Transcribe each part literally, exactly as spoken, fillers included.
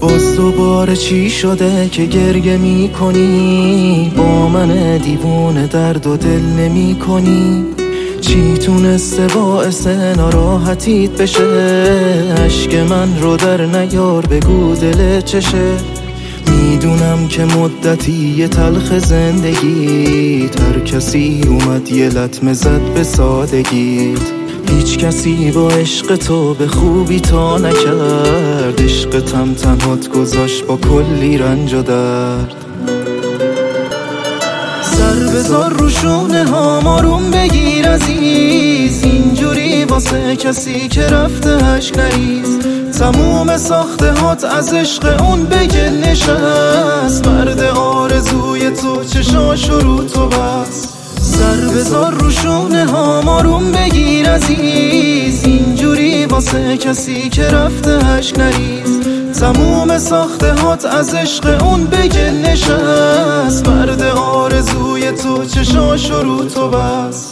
باز دوباره چی شده که گریه می کنی؟ با من دیوونه درد و دل نمی کنی؟ چی تونسته باعث ناراحتیت بشه؟ عشق من رو در نیار، بگو دل چشه؟ میدونم که مدتی تلخ زندگیت، هر کسی اومد یه لطمه زد به سادگیت. هیچ کسی با عشق تو به خوبی تا نکرد، عشقتم تنهات گذاشت با کلی رنج و درد. سر بذار رو شونه هام، آروم بگیر عزیز، اینجوری واسه کسی که رفته عشق نریز. تموم ساخته هات از عشق اون بگه نشست، مرد آرزوی تو چشاش رو تو بس. سر بذار رو شونه هام، آروم بگیر عزیز، اینجوری واسه کسی که رفته عشق نریز. تموم ساخته هات از عشق اون بگه نشست، مرد آرزوی تو چشاش رو تو بس.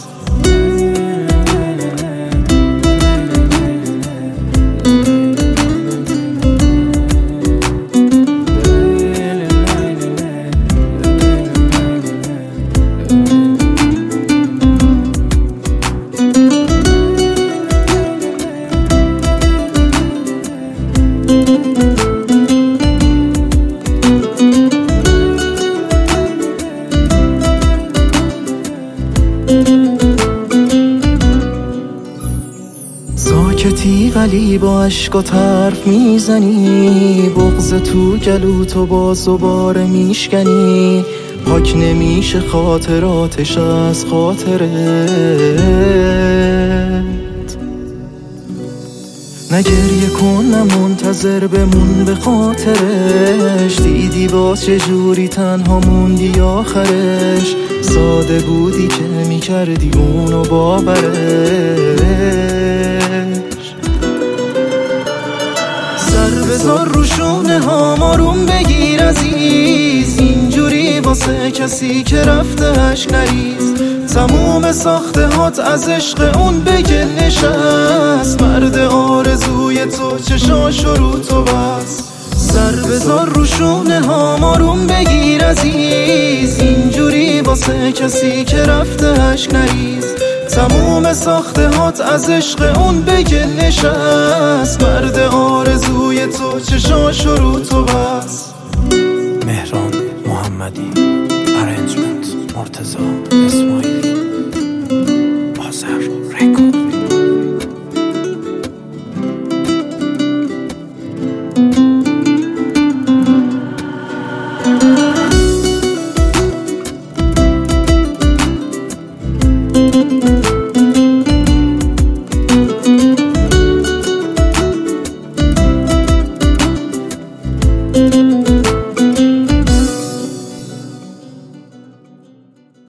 ساکتی ولی با عشق و طرف میزنی، بغض تو گلو تو باز و باره میشکنی. پاک نمیشه خاطراتش از خاطرت، نگریه کن نه منتظر بمون به خاطرش. دیدی باز چجوری تنها موندی آخرش، ساده بودی که میکردی اونو باورش. سر بذار رو شونه هام، آروم بگیر عزیز، اینجوری واسه کسی که رفته عشق نریز. تموم ساخته هات از عشق اون بگه نشست، مرد آرزوی تو چشاش رو تو بس. سر بذار رو شونه هام، آروم بگیر عزیز، اینجوری واسه کسی که رفته عشق نریز. تموم ساخته هات از عشق اون بگه نشست، مرد آرزوی تو چشاش رو تو بس. مهران محمدی.